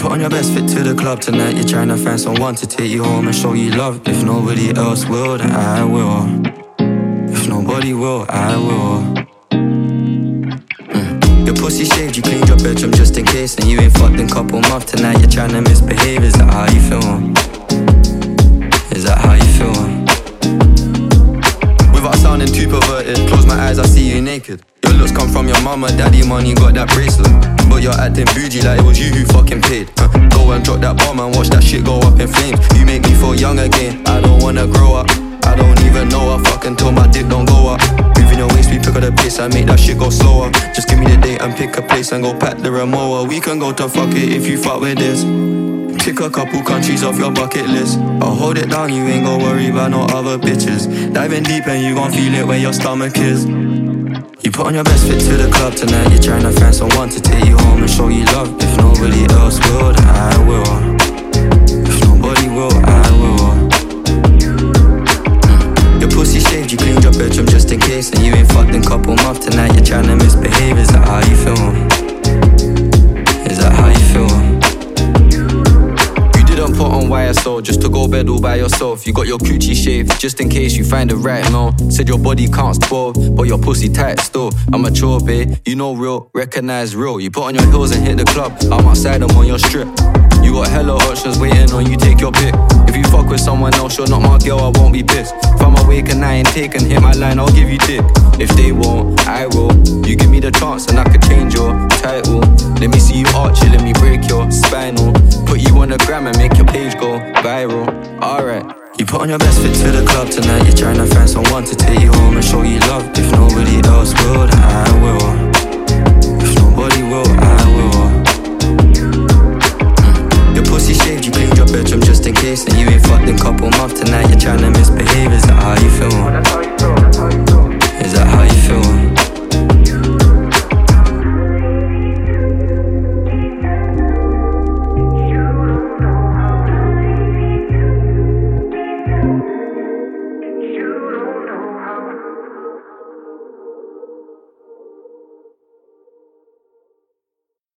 Put on your best fit to the club tonight. You're trying to find someone to take you home and show you love. If nobody else will, then I will. If nobody will, I will. Your pussy shaved, you cleaned your bedroom just in case. And you ain't fucked in couple months. Tonight you're trying to misbehave. Is that how you feel? Is that how you feel? Without sounding too perverted, close my eyes, I see you naked. Your looks come from your mama, daddy money, got that bracelet. But you're acting bougie like it was you who fucking paid. Go and drop that bomb and watch that shit go up in flames. You make me feel young again, I don't wanna grow up. I don't even know I fuck until my dick don't go up. Moving your waist, we pick up the pace and make that shit go slower. Just give me the date and pick a place and go pack the remote. We can go to fuck it if you fuck with this. Tick a couple countries off your bucket list. I'll hold it down, you ain't gon' worry about no other bitches. Diving deep and you gon' feel it where your stomach is. You put on your best fit to the club tonight. You're trying to find someone to take you home and show you love. If nobody else will, then I will. If nobody will, I will. Your pussy shaved, you cleaned your bedroom just in case. And you ain't fucked in couple months. Tonight you're trying to misbehave. Is that how you feel? Is that how you feel? Didn't put on YSL just to go bed all by yourself. You got your coochie shaved just in case you find it right now. Said your body counts 12, but your pussy tight still. I'm mature, babe, you know real, recognize real. You put on your heels and hit the club, I'm outside, I'm on your strip. You got hella options waiting on you, take your pick. If you fuck with someone else, you're not my girl, I won't be pissed. If I'm awake and I ain't taken, hit my line, I'll give you dick. If they won't, I will. You give me the chance and I could change your title. Let me see you arch it, let me break your spinal. Put you on the gram and make your page go viral. Alright. You put on your best fit to the club tonight. You're trying to find someone to take you home and show you love. If nobody else will, then I will. If nobody will,